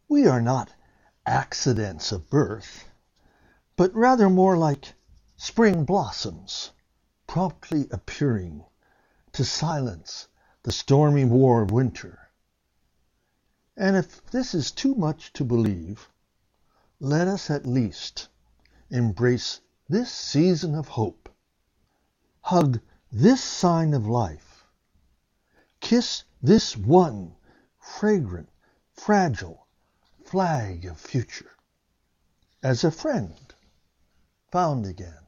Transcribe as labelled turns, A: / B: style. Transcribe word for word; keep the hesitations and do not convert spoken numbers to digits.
A: We are not accidents of birth, but rather more like spring blossoms, promptly appearing to silence the stormy war of winter. And if this is too much to believe, let us at least embrace this season of hope, hug this sign of life, kiss this one fragrant, fragile flag of future, as a friend found again.